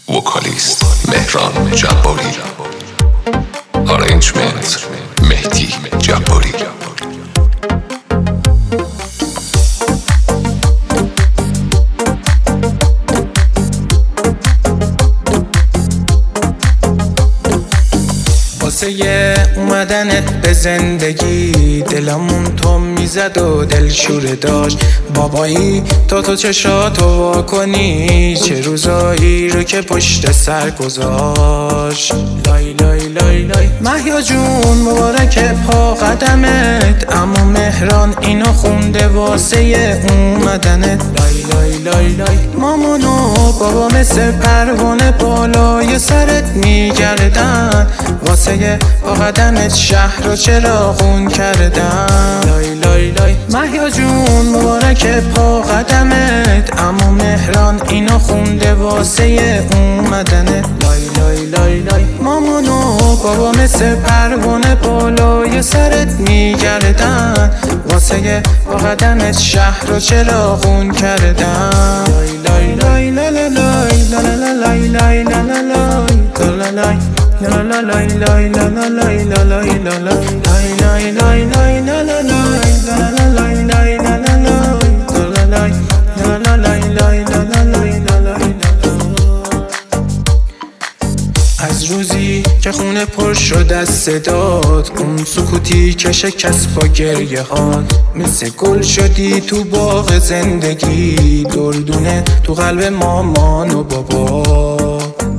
وکالیست مهران جباری، آرنجمنت مهدی جباری. واسه اومدنت به زندگی دلمون تو میزد و دلشوره داشت. بابایی تو چشاتو وا کنی، چه روزایی رو که پشت سر گذاشت. لای لای لای لای مهیا جون مبارک پا قدمت، اما مهران اینو خونده واسه اومدنت. لای لای لای لای مامان و بابا مثل پروانه بالای سرت میگردن، واسه با قدمت شهر رو چراغون کردن. لای لای لای مهیا جون مبارک پا قدمت، اما مهران اینو خونده واسه اومدنت. لای لای لای لای مامان و بابا مثل پروانه بالای سرت میگردن، واسه با قدمت شهر رو چراغون کردن. لای لای لای لای لای لای لای لای لای La la la la la la la la la la la la la la la. از روزی که خونه پر شد از صدات، اون سکوتی که شکست با گریه هات، مثل گل شدی تو باغ زندگی، دردونه تو قلب مامان و بابا.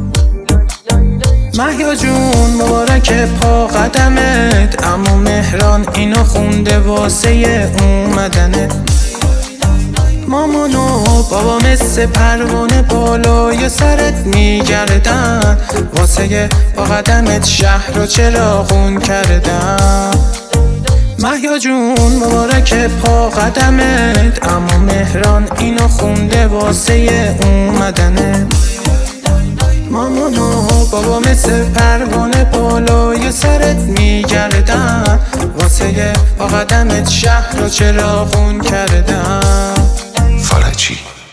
مهیا جون مبارک پا قدمت، اما مهران اینو خونده واسه اومدنت. مامان و بابا مثل پروانه بالای سرت میگردن، واسه با قدمت شهر رو چراغون کردن. مهیا جون مبارک پا قدمت، اما مهران اینو خونده واسه اومدنت. مامان و بابا مثل پروانه بالای سرت میگردن، واسه با قدمت شهر رو چراغون کردن. فرجی